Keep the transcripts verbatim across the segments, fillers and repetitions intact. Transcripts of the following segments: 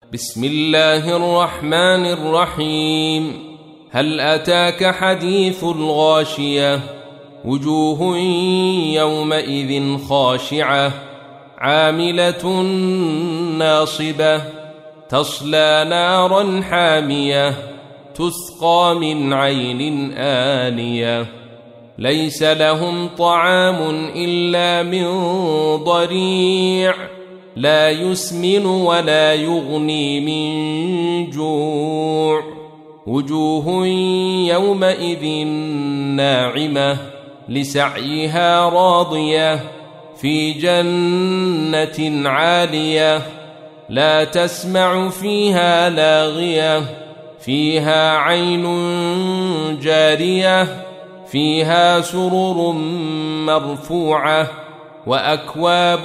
بسم الله الرحمن الرحيم. هل أتاك حديث الغاشية؟ وجوه يومئذ خاشعة عاملة ناصبة تصلى نارا حامية تسقى من عين آنية ليس لهم طعام إلا من ضريع لا يسمن ولا يغني من جوع وجوه يومئذ ناعمة لسعيها راضية في جنة عالية لا تسمع فيها لاغية فيها عين جارية فيها سرر مرفوعة وأكواب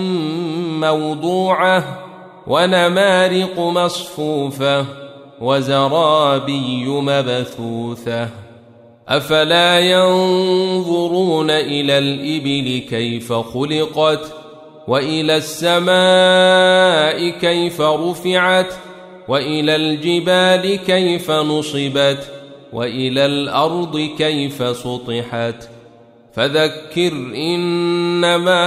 موضوعة ونمارق مصفوفة وزرابي مبثوثة أفلا ينظرون إلى الإبل كيف خلقت وإلى السماء كيف رفعت وإلى الجبال كيف نصبت وإلى الأرض كيف سطحت فذكر إنما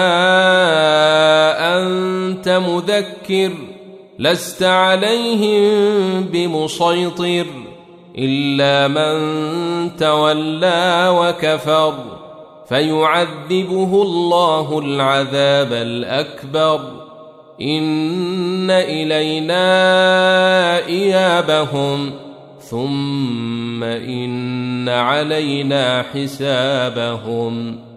أنت مذكر لست عليهم بمسيطر إلا من تولى وكفر فيعذبه الله العذاب الأكبر إن إلينا إيابهم ثم إن علينا حسابهم.